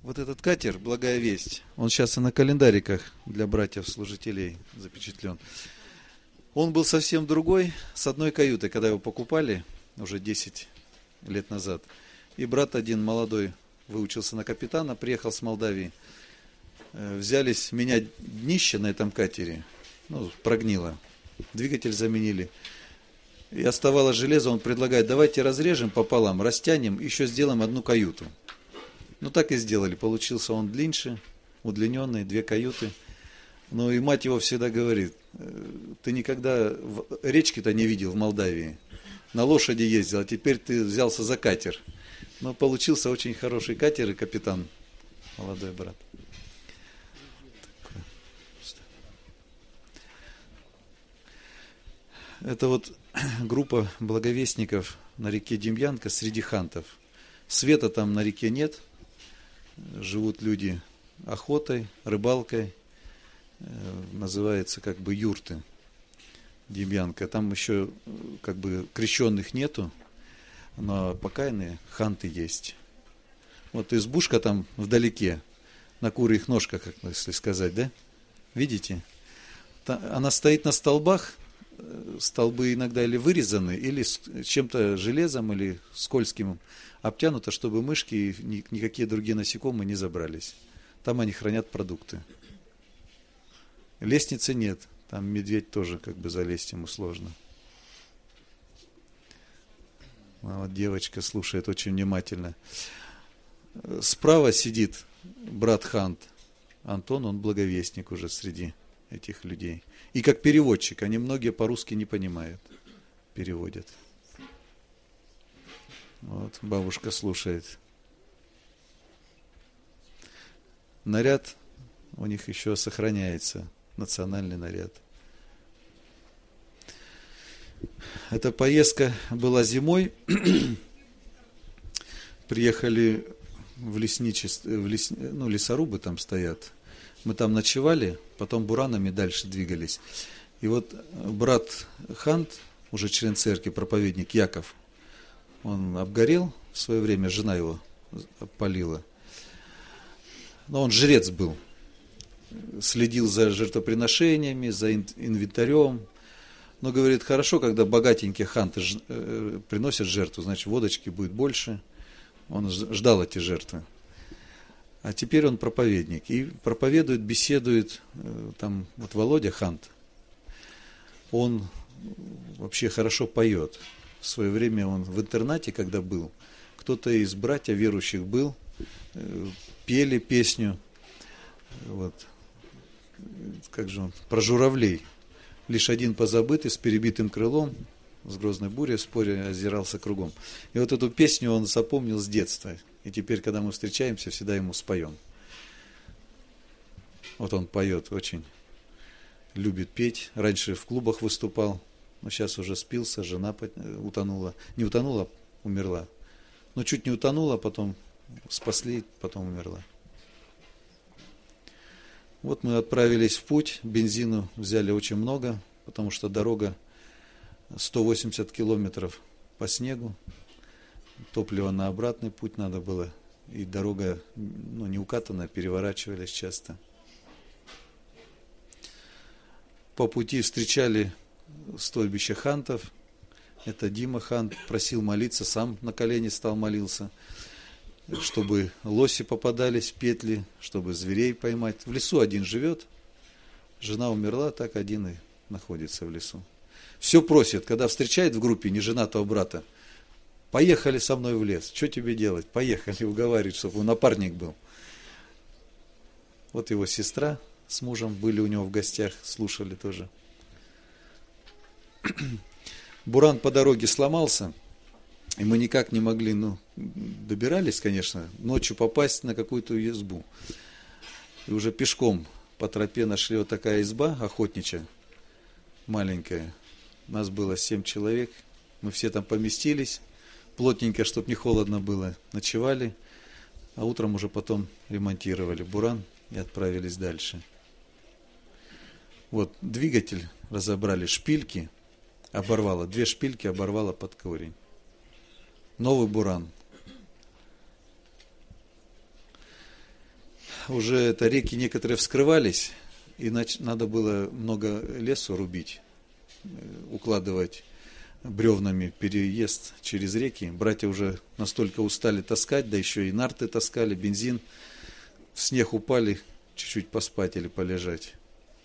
Вот этот катер «Благая весть», он сейчас и на календариках для братьев-служителей запечатлен. Он был совсем другой, с одной каютой, когда его покупали уже 10 лет назад. И брат один молодой выучился на капитана, приехал с Молдавии. Взялись менять днище на этом катере, прогнило. Двигатель заменили. И оставалось железо, он предлагает: давайте разрежем пополам, растянем, еще сделаем одну каюту. Так и сделали. Получился он длиннее, удлиненный, 2 каюты. И мать его всегда говорит: ты никогда речки-то не видел в Молдавии. На лошади ездил, а теперь ты взялся за катер. Получился очень хороший катер и капитан, молодой брат. Это группа благовестников на реке Демьянка среди хантов. Света там на реке нет. Живут люди охотой, рыбалкой. Называется юрты Демьянка. Там еще крещенных нету, но покаянные ханты есть. Избушка там вдалеке, на курьих ножках, если сказать, да? Видите? Она стоит на столбах. Столбы иногда или вырезаны, или с чем-то железом, или скользким обтянуто, чтобы мышки и никакие другие насекомые не забрались. Там они хранят продукты. Лестницы нет. Там медведь тоже залезть ему сложно. Девочка слушает очень внимательно. Справа сидит брат Хант Антон, он благовестник уже среди этих людей. И как переводчик, они многие по-русски не понимают. Переводят. Бабушка слушает. Наряд у них еще сохраняется. Национальный наряд. Эта поездка была зимой. Приехали в лесничество, лесорубы там стоят. Мы там ночевали, потом буранами дальше двигались. И брат Хант, уже член церкви, проповедник Яков, он обгорел в свое время, жена его опалила. Но он жрец был, следил за жертвоприношениями, за инвентарем. Но говорит, хорошо, когда богатенькие ханты приносят жертву, значит водочки будет больше. Он ждал эти жертвы. А теперь он проповедник. И проповедует, беседует. Там Володя Хант. Он вообще хорошо поет. В свое время он в интернате, когда был, кто-то из братьев верующих был, пели песню. Как же он? Про журавлей. Лишь один позабытый, с перебитым крылом, с грозной бурей в споре озирался кругом. И эту песню он запомнил с детства. И теперь, когда мы встречаемся, всегда ему споем. Он поет очень. Любит петь. Раньше в клубах выступал. Но сейчас уже спился, жена утонула. Не утонула, умерла. Чуть не утонула, потом спасли, потом умерла. Мы отправились в путь. Бензину взяли очень много, потому что дорога 180 километров по снегу. Топливо на обратный путь надо было. И дорога не укатанная, переворачивались часто. По пути встречали стойбище хантов. Это Дима Хант просил молиться, сам на колени стал, молился, чтобы лоси попадались в петли, чтобы зверей поймать. В лесу один живет, жена умерла, так один и находится в лесу. Все просит, когда встречает в группе неженатого брата, поехали со мной в лес, что тебе делать? Поехали, уговаривает, чтобы он напарник был. Его сестра с мужем были у него в гостях, слушали тоже. Буран по дороге сломался, и мы никак не могли, добирались, конечно, ночью попасть на какую-то избу. И уже пешком по тропе нашли такая изба охотничья, маленькая. Нас было 7 человек, мы все там поместились, плотненько, чтобы не холодно было, ночевали, а утром уже потом ремонтировали буран и отправились дальше. Двигатель разобрали, шпильки оборвало, 2 шпильки оборвало под корень. Новый буран. уже это реки некоторые вскрывались, и надо было много лесу рубить, укладывать бревнами переезд через реки. Братья уже настолько устали таскать, да еще и нарты таскали, бензин. В снег упали, чуть-чуть поспать или полежать.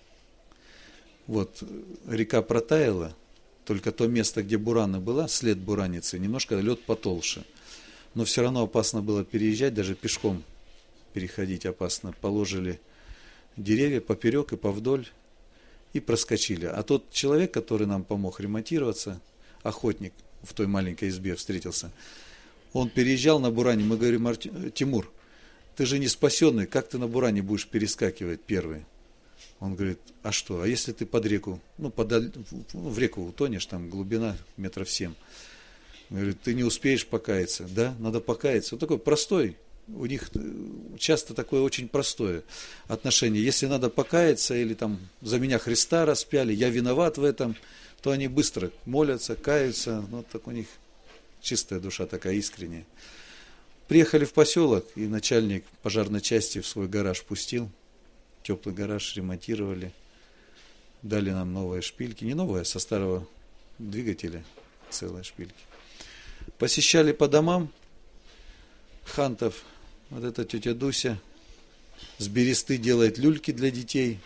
Вот, река протаяла, только то место, где бурана была, след бураницы, немножко лед потолще. Но все равно опасно было переезжать, даже пешком переходить опасно. Положили деревья поперек и повдоль и проскочили. А тот человек, который нам помог ремонтироваться, охотник в той маленькой избе встретился, он переезжал на буране. Мы говорим: Тимур, ты же не спасенный, как ты на буране будешь перескакивать первый? Он говорит: а что, а если ты под реку, в реку утонешь, там глубина 7 метров. Говорит: ты не успеешь покаяться. Да, надо покаяться. Вот такой простой, у них часто такое очень простое отношение. Если надо покаяться, или там за меня Христа распяли, я виноват в этом, то они быстро молятся, каются. Ну, так у них чистая душа такая, искренняя. Приехали в поселок, и начальник пожарной части в свой гараж пустил. Теплый гараж ремонтировали. Дали нам новые шпильки. Не новые, а со старого двигателя целые шпильки. Посещали по домам хантов. Вот эта тетя Дуся с бересты делает люльки для детей.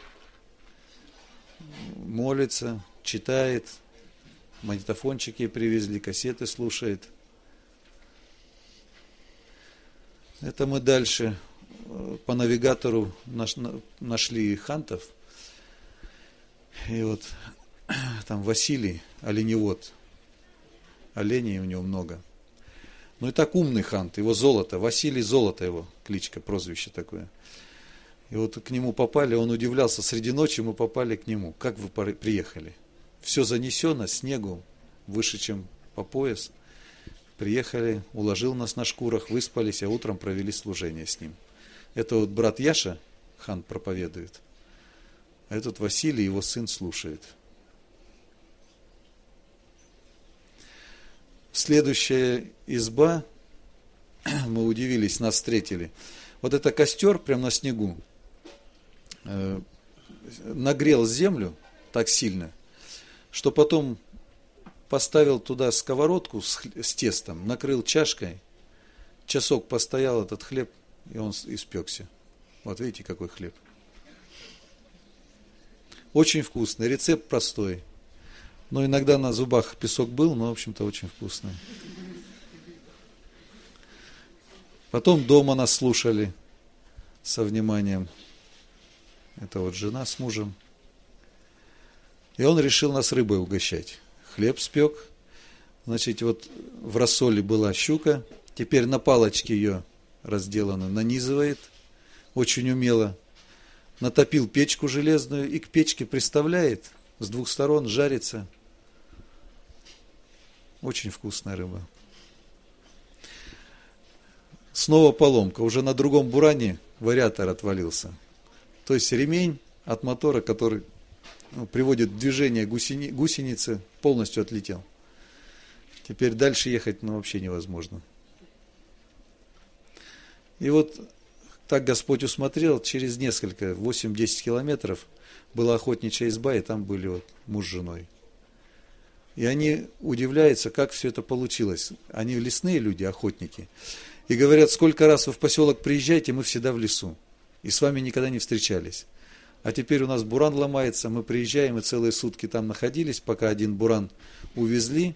Молится, читает. Магнитофончики привезли, кассеты слушает. Это мы дальше по навигатору нашли хантов. И вот там Василий, оленевод. Оленей у него много. Ну и так умный хант, его Золото. Василий Золото его кличка, прозвище такое. И вот к нему попали, он удивлялся, среди ночи мы попали к нему. Как вы приехали? Все занесено, снегу выше, чем по пояс. Приехали, уложил нас на шкурах, выспались, а утром провели служение с ним. Это вот брат Яша, хан, проповедует. А этот Василий, его сын, слушает. Следующая изба, мы удивились, нас встретили. Вот это костер прямо на снегу нагрел землю так сильно, что потом поставил туда сковородку с тестом, накрыл чашкой, часок постоял этот хлеб, и он испекся. Вот видите, какой хлеб. Очень вкусный, рецепт простой. Но иногда на зубах песок был, но, в общем-то, очень вкусный. Потом дома нас слушали со вниманием. Это вот жена с мужем. И он решил нас рыбой угощать. Хлеб спек. Значит, вот в рассоле была щука. Теперь на палочке ее разделано нанизывает. Очень умело. Натопил печку железную и к печке приставляет. С двух сторон жарится. Очень вкусная рыба. Снова поломка. Уже на другом буране вариатор отвалился. То есть ремень от мотора, который приводит в движение гусеницы, полностью отлетел. Теперь дальше ехать вообще невозможно. И вот так Господь усмотрел, через несколько, 8-10 километров была охотничья изба, и там были вот муж с женой. И они удивляются, как все это получилось. Они лесные люди, охотники. И говорят: сколько раз вы в поселок приезжаете, мы всегда в лесу. И с вами никогда не встречались. А теперь у нас буран ломается, мы приезжаем, и целые сутки там находились, пока один буран увезли.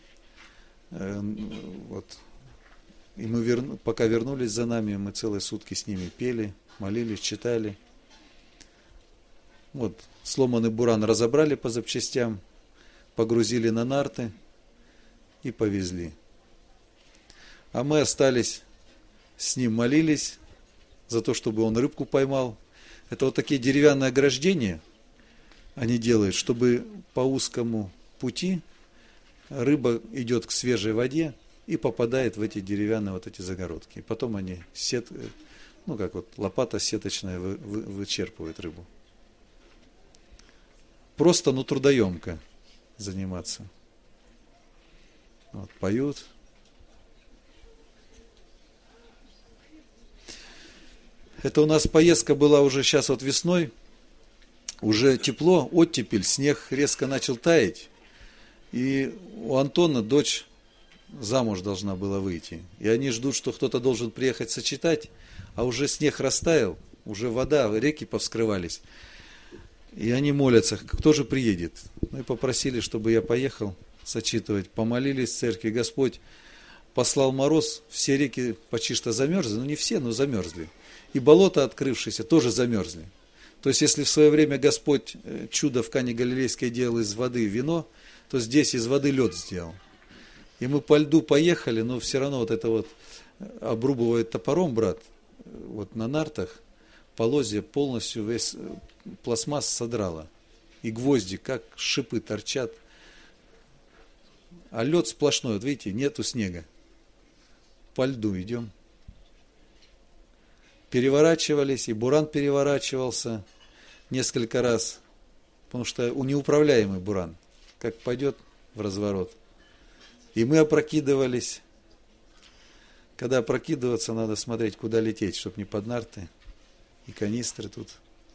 Вот. И мы пока вернулись за нами, мы целые сутки с ними пели, молились, читали. Вот, сломанный буран разобрали по запчастям, погрузили на нарты и повезли. А мы остались, с ним молились за то, чтобы он рыбку поймал. Это вот такие деревянные ограждения они делают, чтобы по узкому пути рыба идет к свежей воде и попадает в эти деревянные вот эти загородки. И потом они как вот лопата сеточная вычерпывает рыбу. Просто, трудоемко заниматься. Вот, поют. Это у нас поездка была уже сейчас вот весной, уже тепло, оттепель, снег резко начал таять. И у Антона дочь замуж должна была выйти. И они ждут, что кто-то должен приехать сочетать, а уже снег растаял, уже вода, реки повскрывались. И они молятся, кто же приедет. Ну и попросили, чтобы я поехал сочетывать. Помолились в церкви, Господь послал мороз, все реки почти что замерзли, ну не все, но замерзли. И болота, открывшиеся, тоже замерзли. То есть, если в свое время Господь чудо в Кане Галилейской делал из воды вино, то здесь из воды лед сделал. И мы по льду поехали, но все равно вот это вот обрубывает топором, брат, вот на нартах, полозья полностью весь пластмасс содрала. И гвозди, как шипы торчат. А лед сплошной, вот видите, нету снега. По льду идем. Переворачивались, и буран переворачивался несколько раз, потому что неуправляемый буран, как пойдет в разворот. И мы опрокидывались. Когда опрокидываться, надо смотреть, куда лететь, чтобы не под нарты и канистры тут.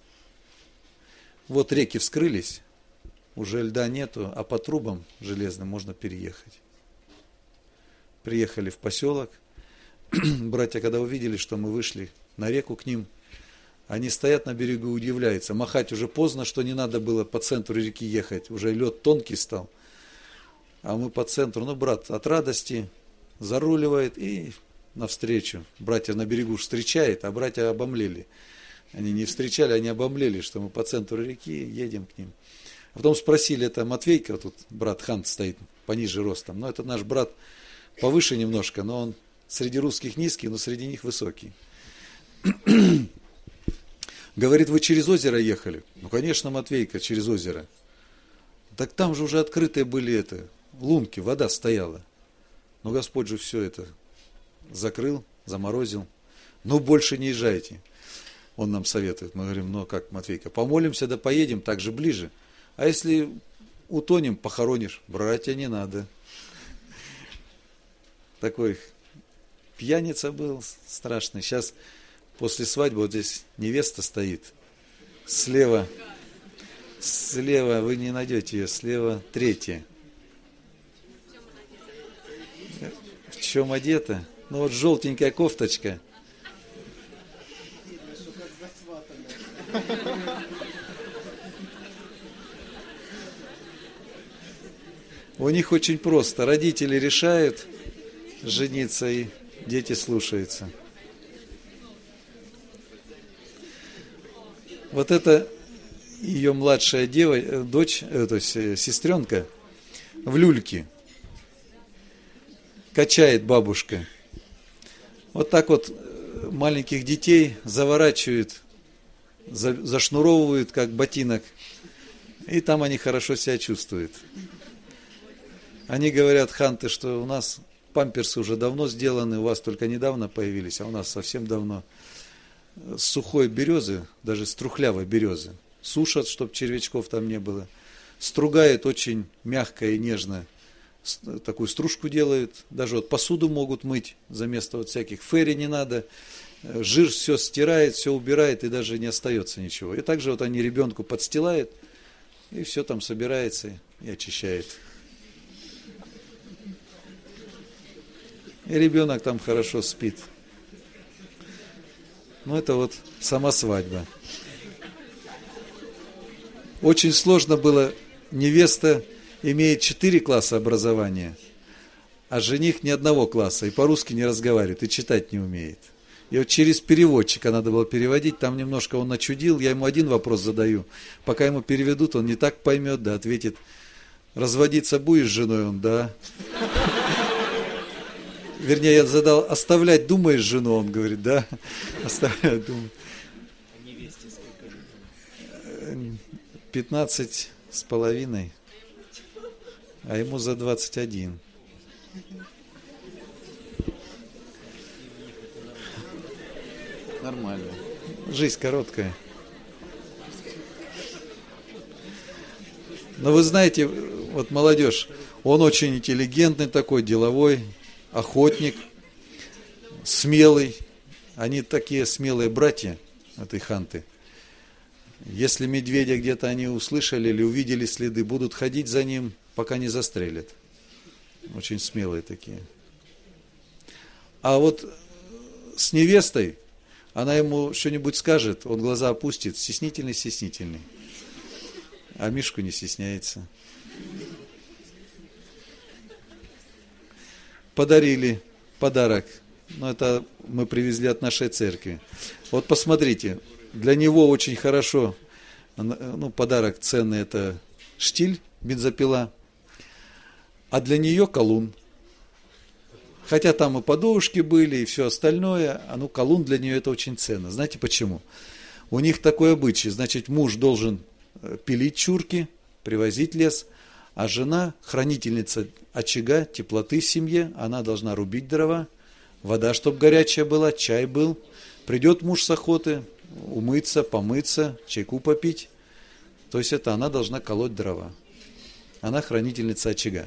Вот реки вскрылись, уже льда нету, а по трубам железным можно переехать. Приехали в поселок. Братья, когда увидели, что мы вышли на реку к ним, они стоят на берегу и удивляются. Махать уже поздно, что не надо было по центру реки ехать. Уже лед тонкий стал. А мы по центру. Ну, брат от радости заруливает и навстречу. Братья на берегу встречает, а братья обомлели. Они не встречали, они обомлели, что мы по центру реки едем к ним. А потом спросили, это Матвейка, тут брат Хант стоит, пониже ростом. Но это наш брат повыше немножко, но он среди русских низкий, но среди них высокий. Говорит, вы через озеро ехали? Ну, конечно, Матвейка, через озеро. Так там же уже открытые были лунки, вода стояла. Но Господь же все это закрыл, заморозил. Ну, больше не езжайте. Он нам советует. Мы говорим, ну как, Матвейка, помолимся, да поедем, так же ближе. А если утонем, похоронишь? Братья, не надо. Такой пьяница был страшный. Сейчас после свадьбы вот здесь невеста стоит. Слева вы не найдете ее, слева третья. В чем одета? Ну вот желтенькая кофточка. У них очень просто. Родители решают жениться, и дети слушаются. Вот это ее младшая дочь, то есть сестренка, в люльке. Качает бабушка. Вот так вот маленьких детей заворачивают, зашнуровывают, как ботинок. И там они хорошо себя чувствуют. Они говорят, ханты, что у нас памперсы уже давно сделаны, у вас только недавно появились, а у нас совсем давно. С сухой березы, даже с трухлявой березы, сушат, чтобы червячков там не было. Стругают очень мягко и нежно. Такую стружку делают. Даже вот посуду могут мыть за место вот всяких ферри не надо. Жир все стирает, все убирает, и даже не остается ничего. И также вот они ребенку подстилают, и все там собирается и очищает. И ребенок там хорошо спит. Ну, это вот сама свадьба. Очень сложно было. Невеста имеет 4 класса образования, а жених ни одного класса, и по-русски не разговаривает, и читать не умеет. И вот через переводчика надо было переводить, там немножко он начудил, я ему один вопрос задаю. Пока ему переведут, он не так поймет, да, ответит, разводиться будешь с женой, он, да. Вернее, я задал, оставлять думаешь жену, он говорит, да, оставлять думаю. 15,5, а ему за 21. Нормально. Жизнь короткая. Но вы знаете, вот молодежь, он очень интеллигентный такой, деловой, охотник, смелый. Они такие смелые братья, этой ханты. Если медведя где-то они услышали или увидели следы, будут ходить за ним, пока не застрелят. Очень смелые такие. А вот с невестой, она ему что-нибудь скажет, он глаза опустит, стеснительный. А Мишку не стесняется. Подарили подарок. Но это мы привезли от нашей церкви. Вот посмотрите, для него очень хорошо, подарок ценный, это штиль, бензопила, а для нее колун. Хотя там и подушки были, и все остальное, колун для нее это очень ценно. Знаете почему? У них такой обычай, значит, муж должен пилить чурки, привозить лес, а жена, хранительница очага, теплоты в семье, она должна рубить дрова, вода, чтобы горячая была, чай был. Придет муж с охоты, умыться, помыться, чайку попить. То есть это она должна колоть дрова. Она хранительница очага.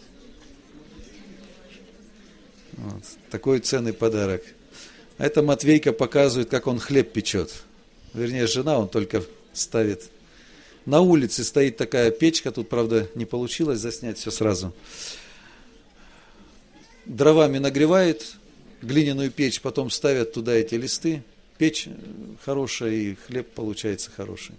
Вот. Такой ценный подарок. А это Матвейка показывает, как он хлеб печет. Вернее, жена, он только ставит. На улице стоит такая печка, тут, правда, не получилось заснять все сразу. Дровами нагревает глиняную печь, потом ставят туда эти листы. Печь хорошая, и хлеб получается хороший.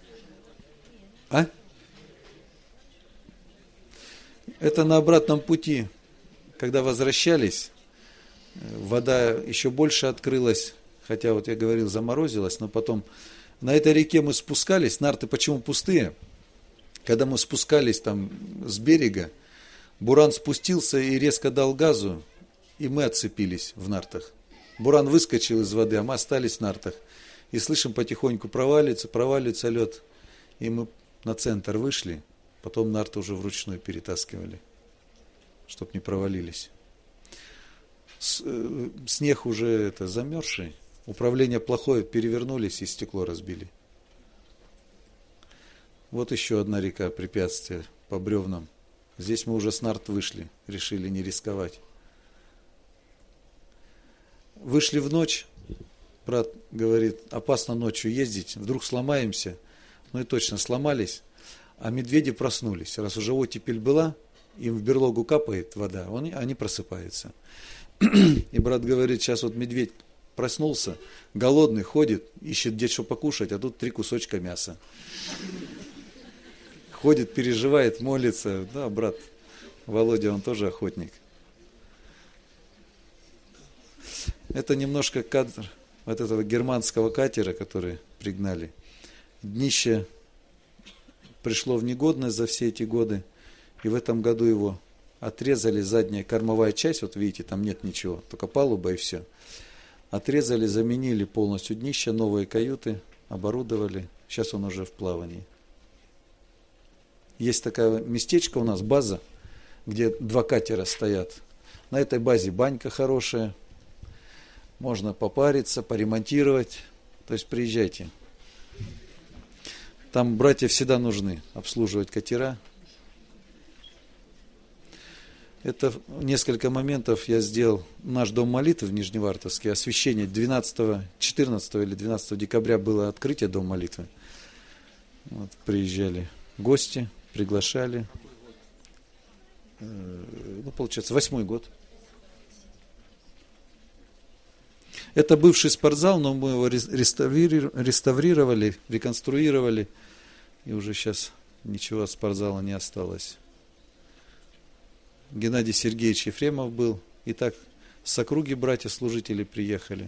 Это на обратном пути. Когда возвращались, вода еще больше открылась, хотя вот я говорил, заморозилась, но потом на этой реке мы спускались, нарты почему пустые? Когда мы спускались там с берега, буран спустился и резко дал газу, и мы отцепились в нартах. Буран выскочил из воды, а мы остались в нартах. И слышим, потихоньку проваливается лед. И мы на центр вышли, потом нарты уже вручную перетаскивали, чтоб не провалились. Снег уже замерзший, управление плохое, перевернулись и стекло разбили. Вот еще одна река, препятствие по бревнам. Здесь мы уже с нарт вышли, решили не рисковать. Вышли в ночь, брат говорит, опасно ночью ездить, вдруг сломаемся. Ну и точно сломались, а медведи проснулись. Раз уже оттепель была, им в берлогу капает вода, они просыпаются. И брат говорит, сейчас вот медведь проснулся, голодный, ходит, ищет где что покушать, а тут 3 кусочка мяса. Ходит, переживает, молится. Да, брат Володя, он тоже охотник. Это немножко кадр от этого германского катера, который пригнали. Днище пришло в негодность за все эти годы, и в этом году его отрезали, задняя кормовая часть, вот видите, там нет ничего, только палуба и все. Отрезали, заменили полностью днище, новые каюты, оборудовали, сейчас он уже в плавании. Есть такое местечко у нас, база, где 2 катера стоят. На этой базе банька хорошая, можно попариться, поремонтировать, то есть приезжайте. Там братья всегда нужны, обслуживать катера. Это несколько моментов я сделал. Наш дом молитвы в Нижневартовске, освящение 14 или 12 декабря было открытие дома молитвы. Вот, приезжали гости, приглашали. Получается, 8-й год. Это бывший спортзал, но мы его реставрировали, реконструировали. И уже сейчас ничего от спортзала не осталось. Геннадий Сергеевич Ефремов был. И так с округи братья-служители приехали.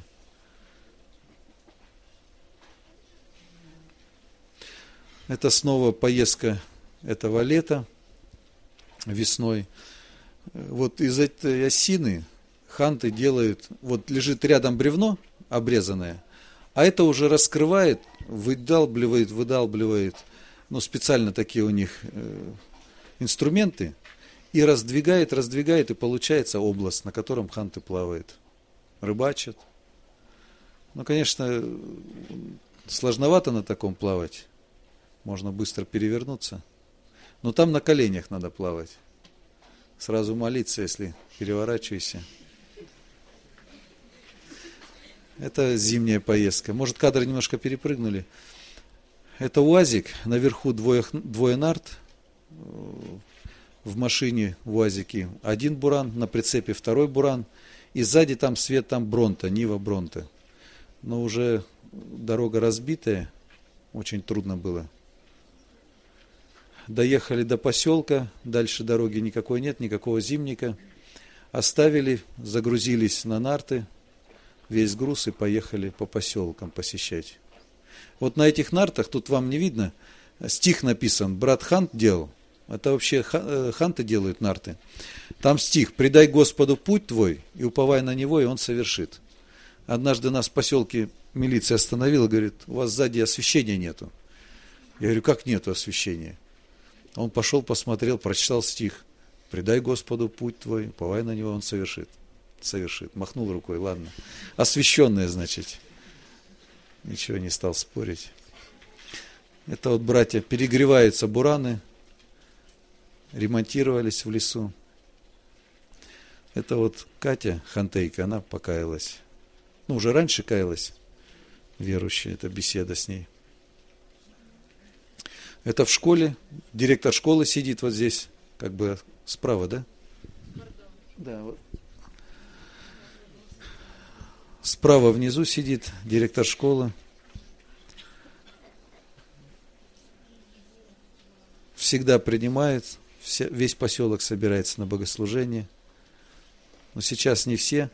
Это снова поездка этого лета, весной. Вот из этой осины ханты делают, вот лежит рядом бревно обрезанное, а это уже раскрывает, выдалбливает, специально такие у них инструменты, и раздвигает, и получается область, на котором ханты плавают, рыбачат. Конечно, сложновато на таком плавать, можно быстро перевернуться, но там на коленях надо плавать, сразу молиться, если переворачиваешься. Это зимняя поездка. Может, кадры немножко перепрыгнули. Это УАЗик, наверху двое нарт, в машине в УАЗике один буран, на прицепе второй буран, и сзади там свет, там Бронта, Нива Бронта. Но уже дорога разбитая, очень трудно было. Доехали до поселка, дальше дороги никакой нет, никакого зимника. Оставили, загрузились на нарты, весь груз и поехали по поселкам посещать. Вот на этих нартах, тут вам не видно, стих написан, брат Хант делал. Это вообще ханты делают нарты. Там стих: «Предай Господу путь твой, и уповай на Него, и Он совершит». Однажды нас в поселке милиция остановила, говорит: у вас сзади освещения нету. Я говорю: как нету освещения? Он пошел, посмотрел, прочитал стих: «Предай Господу путь твой, уповай на Него, Он совершит». Совершит. Махнул рукой, ладно. Освещенное, значит. Ничего не стал спорить. Это вот, братья, перегреваются бураны, ремонтировались в лесу. Это вот Катя Хантейка, она покаялась. Ну, уже раньше каялась, верующая, это беседа с ней. Это в школе, директор школы сидит вот здесь, как бы справа, да? Да, вот. Справа внизу сидит директор школы. Всегда принимает, весь поселок собирается на богослужение. Но сейчас не все.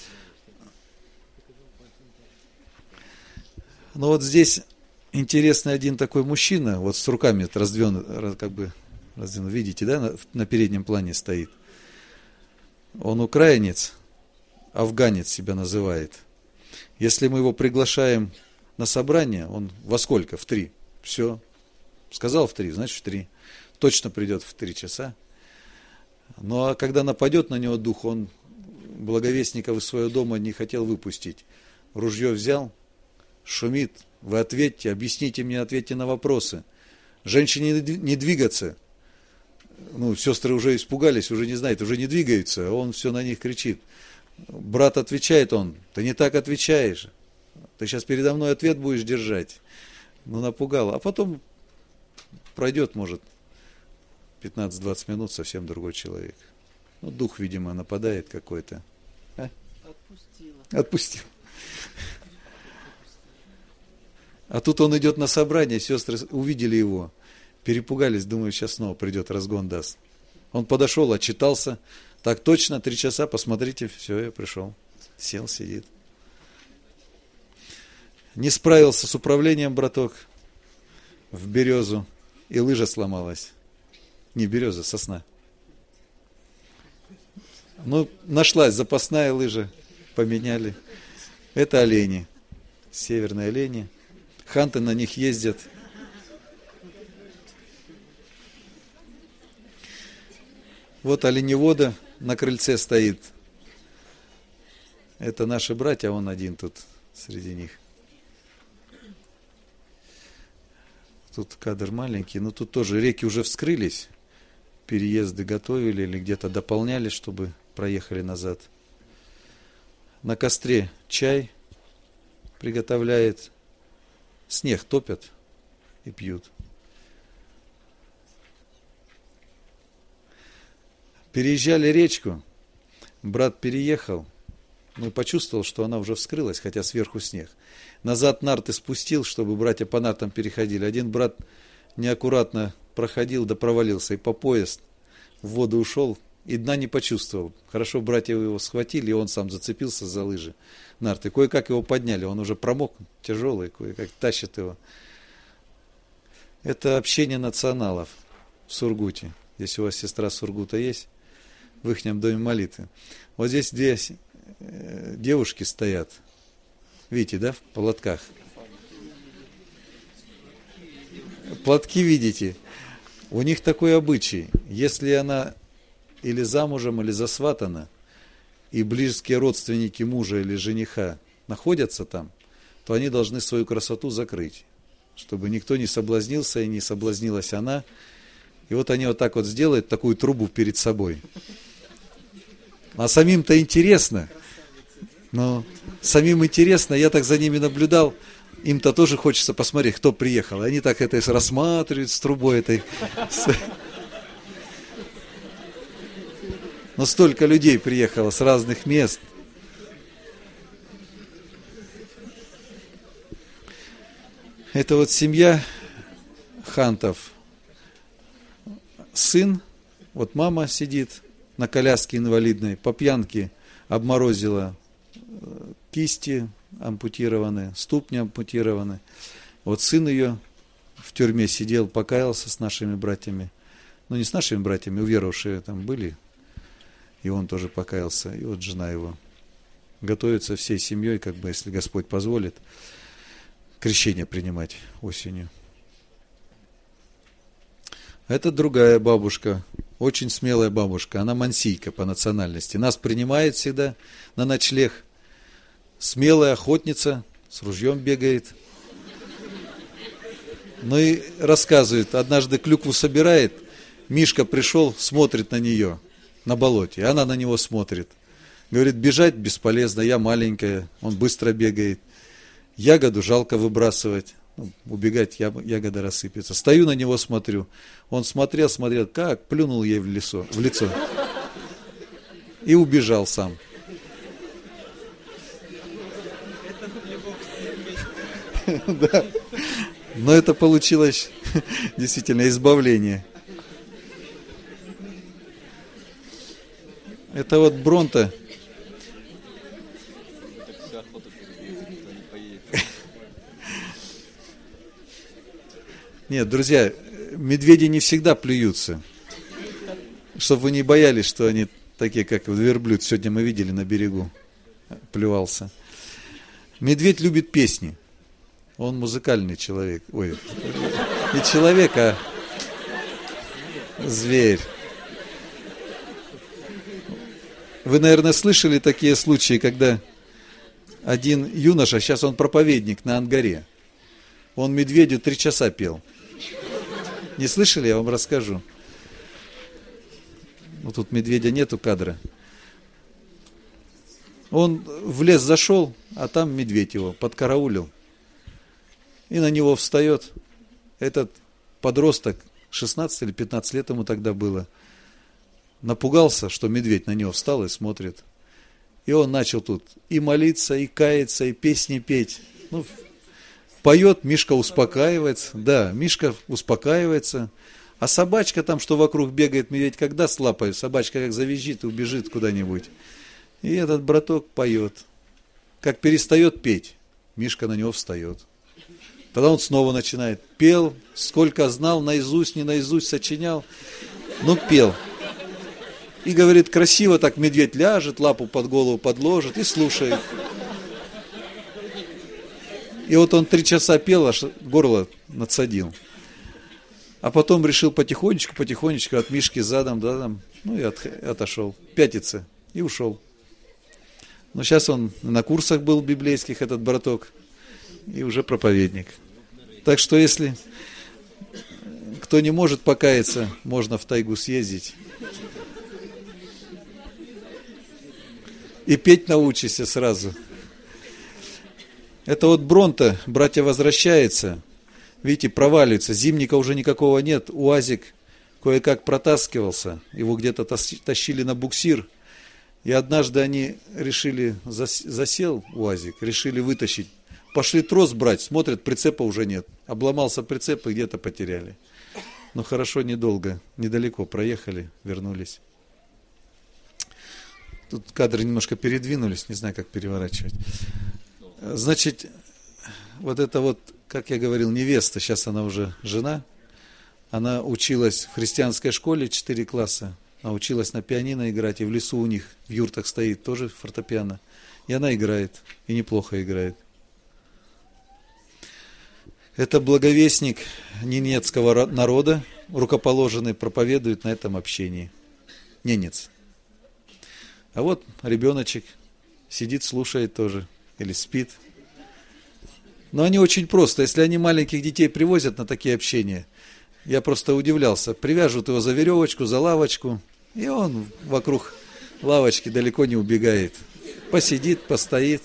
Но вот здесь интересный один такой мужчина, вот с руками раздвинут, как бы раздвинут, видите, да, на переднем плане стоит. Он украинец, афганец себя называет. Если мы его приглашаем на собрание, он во сколько? В 3. Все. Сказал в 3, значит в 3. Точно придет в 3 часа. Ну а когда нападет на него дух, он благовестников из своего дома не хотел выпустить. Ружье взял, шумит: вы ответьте, объясните мне, ответьте на вопросы. Женщине не двигаться. Ну, сестры уже испугались, уже не знают, уже не двигаются, а он все на них кричит. Брат отвечает, он: ты не так отвечаешь, ты сейчас передо мной ответ будешь держать. Ну, напугал. А потом пройдет, может, 15-20 минут, совсем другой человек. Ну, дух, видимо, нападает какой-то. А? Отпустил. А тут он идет на собрание, сестры увидели его, перепугались, думаю, сейчас снова придет, разгон даст. Он подошел, отчитался. Так точно, 3 часа, посмотрите, все, я пришел. Сел, сидит. Не справился с управлением, браток, в березу, и лыжа сломалась. Не береза, сосна. Ну, нашлась запасная лыжа, поменяли. Это олени, северные олени. Ханты на них ездят. Вот оленевода на крыльце стоит. Это наши братья, он один тут среди них. Тут кадр маленький, но тут тоже реки уже вскрылись. Переезды готовили или где-то дополняли, чтобы проехали назад. На костре чай приготовляет. Снег топят и пьют. Переезжали речку, брат переехал, но почувствовал, что она уже вскрылась, хотя сверху снег. Назад нарты спустил, чтобы братья по нартам переходили. Один брат неаккуратно проходил, да провалился, и по пояс в воду ушел, и дна не почувствовал. Хорошо, братья его схватили, и он сам зацепился за лыжи нарты. Кое-как его подняли, он уже промок, тяжелый, кое-как тащит его. Это общение националов в Сургуте. Если у вас сестра Сургута есть, в ихнем доме молитвы. Вот здесь 2 девушки стоят. Видите, да, в платках? Платки видите? У них такой обычай. Если она или замужем, или засватана, и близкие родственники мужа или жениха находятся там, то они должны свою красоту закрыть, чтобы никто не соблазнился и не соблазнилась она. И вот они вот так вот сделают такую трубу перед собой. А самим-то интересно. Но самим интересно, я так за ними наблюдал, им-то тоже хочется посмотреть, кто приехал. Они так это рассматривают с трубой этой. Но столько людей приехало с разных мест. Это вот семья Хантов. Сын, вот мама сидит на коляске инвалидной, по пьянке обморозила кисти ампутированы, ступни ампутированы. Вот сын ее в тюрьме сидел, покаялся с нашими братьями. Ну, не с нашими братьями, уверовавшие там были. И он тоже покаялся. И вот жена его готовится всей семьей, как бы, если Господь позволит, крещение принимать осенью. Это другая бабушка, очень смелая бабушка. Она мансийка по национальности. Нас принимает всегда на ночлег. Смелая охотница, с ружьем бегает. Ну и рассказывает, однажды клюкву собирает, Мишка пришел, смотрит на нее на болоте, и она на него смотрит. Говорит, бежать бесполезно, я маленькая, он быстро бегает. Ягоду жалко выбрасывать, убегать, ягода рассыпется. Стою на него, смотрю. Он смотрел, как плюнул ей в лицо. И убежал сам. Да. Но это получилось действительно избавление. Это вот Бронта. Нет, друзья, медведи не всегда плюются. Чтобы вы не боялись, что они такие, как верблюд. Сегодня мы видели на берегу, плювался. Медведь любит песни. Он музыкальный человек. Ой, не человек, а зверь. Вы, наверное, слышали такие случаи, когда один юноша, сейчас он проповедник на Ангаре, он медведю 3 часа пел. Не слышали? Я вам расскажу. Вот тут медведя нету кадра. Он в лес зашел, а там медведь его подкараулил. И на него встает этот подросток, 16 или 15 лет ему тогда было. Напугался, что медведь на него встал и смотрит. И он начал тут и молиться, и каяться, и песни петь. Ну, поет, Мишка успокаивается. Да, Мишка успокаивается. А собачка там, что вокруг бегает, медведь когда с лапой, собачка как завизжит и убежит куда-нибудь. И этот браток поет. Как перестает петь, Мишка на него встает. Тогда он снова начинает. Пел, сколько знал, наизусть, не наизусть сочинял. Ну, пел. И говорит, красиво так медведь ляжет, лапу под голову подложит и слушает. И вот он 3 часа пел, аж горло надсадил. А потом решил потихонечку от Мишки задом, ну и отошел. Пятится и ушел. Но сейчас он на курсах был библейских, этот браток, и уже проповедник. Так что если кто не может покаяться, можно в тайгу съездить. И петь научишься сразу. Это вот Бронта, братья, возвращается. Видите, проваливается. Зимника уже никакого нет. УАЗик кое-как протаскивался. Его где-то тащили на буксир. И однажды они решили, засел УАЗик, решили вытащить. Пошли трос брать, смотрят, прицепа уже нет. Обломался прицеп и где-то потеряли. Но хорошо, недолго, недалеко проехали, вернулись. Тут кадры немножко передвинулись, не знаю, как переворачивать. Значит, вот это вот, как я говорил, невеста, сейчас она уже жена. Она училась в христианской школе 4 класса. Она училась на пианино играть, и в лесу у них в юртах стоит тоже фортепиано. И она играет, и неплохо играет. Это благовестник ненецкого народа, рукоположенный, проповедует на этом общении. Ненец. А вот ребеночек сидит, слушает тоже, или спит. Но они очень просто. Если они маленьких детей привозят на такие общения, я просто удивлялся. Привяжут его за веревочку, за лавочку, и он вокруг лавочки далеко не убегает. посидит, постоит.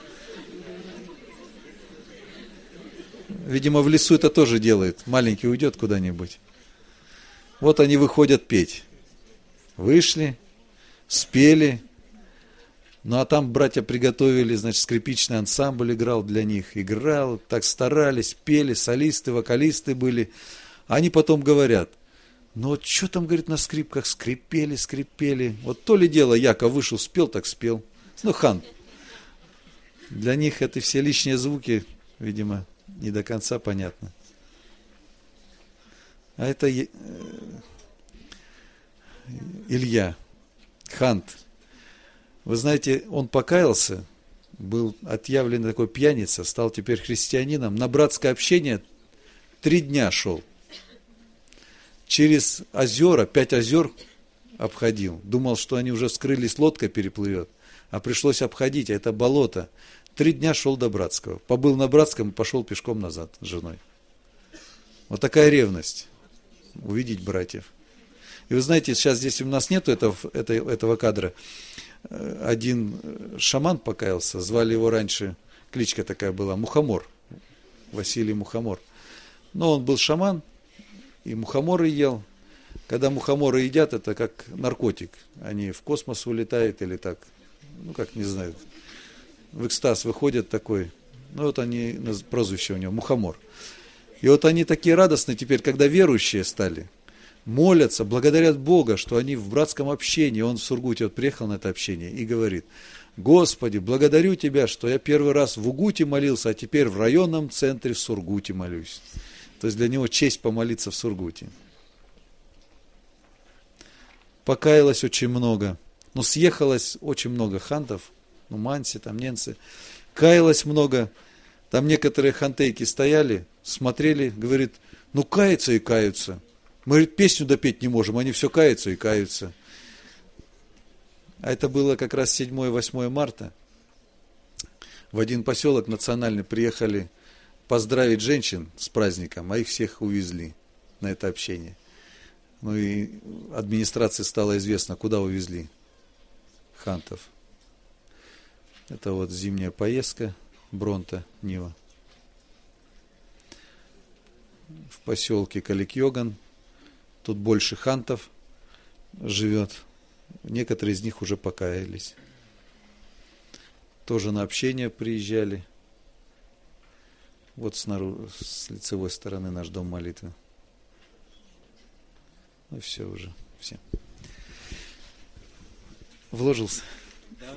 Видимо, в лесу это тоже делает. Маленький уйдет куда-нибудь. Вот они выходят петь. Вышли, спели. Ну, а там братья приготовили, значит, скрипичный ансамбль играл для них. Играл, так старались, пели, солисты, вокалисты были. Они потом говорят, ну, вот что там, говорит, на скрипках скрипели. Вот то ли дело, Яков вышел, спел, так спел. Ну, хан. Для них это все лишние звуки, видимо, не до конца понятно. А это Илья, Хант. Вы знаете, он покаялся, был отъявленный такой пьяница, стал теперь христианином. На братское общение 3 дня шел. Через озера, 5 озер обходил. Думал, что они уже вскрылись, лодка переплывет. А пришлось обходить, а это болото. 3 дня шел до Братского. Побыл на Братском и пошел пешком назад с женой. Вот такая ревность. Увидеть братьев. И вы знаете, сейчас здесь у нас нету этого кадра. Один шаман покаялся, звали его раньше, кличка такая была, Мухомор. Василий Мухомор. Но он был шаман, и мухоморы ел. Когда мухоморы едят, это как наркотик. Они в космос улетают или так, ну как, не знаю, в экстаз выходят такой. Ну вот они, прозвище у него, Мухомор. И вот они такие радостные теперь, когда верующие стали. Молятся, благодарят Бога, что они в братском общении. Он в Сургуте вот приехал на это общение и говорит: Господи, благодарю Тебя, что я первый раз в Угуте молился, а теперь в районном центре в Сургуте молюсь. То есть для него честь помолиться в Сургуте. Покаялось очень много. Но съехалось очень много хантов, ну манси, там ненцы. Каялось много. Там некоторые хантейки стояли, смотрели, говорит, ну каются и каются. Мы, говорит, песню допеть не можем, они все каются и каются. А это было как раз 7-8 марта. В один поселок национальный приехали поздравить женщин с праздником, а их всех увезли на это общение. Ну и администрации стало известно, куда увезли хантов. Это вот зимняя поездка, Бронта, Нива. В поселке Калик-Йоган. Тут больше хантов живет. Некоторые из них уже покаялись. Тоже на общение приезжали. Вот снаружи, с лицевой стороны наш дом молитвы. Ну все уже, все. Вложился? Да.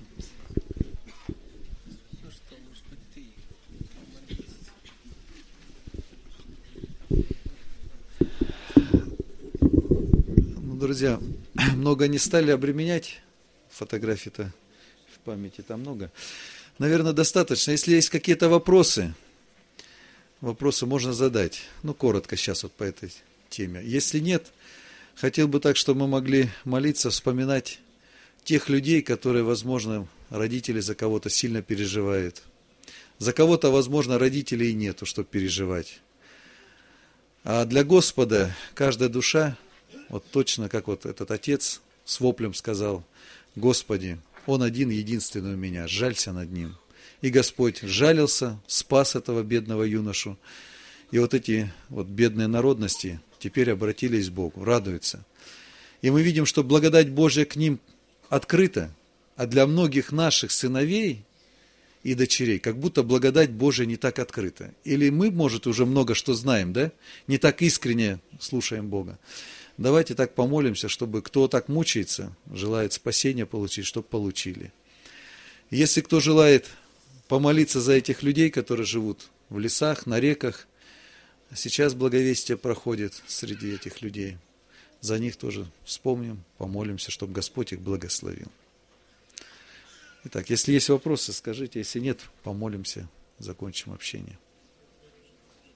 Друзья, много не стали обременять, фотографий-то в памяти там много. Наверное, достаточно. Если есть какие-то вопросы можно задать. Ну, коротко сейчас вот по этой теме. Если нет, хотел бы так, чтобы мы могли молиться, вспоминать тех людей, которые, возможно, родители за кого-то сильно переживают. За кого-то, возможно, родителей и нету, чтобы переживать. А для Господа каждая душа, вот точно как вот этот отец с воплем сказал: Господи, Он один, единственный у меня, жалься над ним. И Господь жалился, спас этого бедного юношу. И вот эти вот бедные народности теперь обратились к Богу, радуются. И мы видим, что благодать Божья к ним открыта, а для многих наших сыновей и дочерей как будто благодать Божья не так открыта. Или мы, может, уже много что знаем, да? Не так искренне слушаем Бога. Давайте так помолимся, чтобы кто так мучается, желает спасения получить, чтобы получили. Если кто желает помолиться за этих людей, которые живут в лесах, на реках, сейчас благовестие проходит среди этих людей. За них тоже вспомним, помолимся, чтобы Господь их благословил. Итак, если есть вопросы, скажите, если нет, помолимся, закончим общение.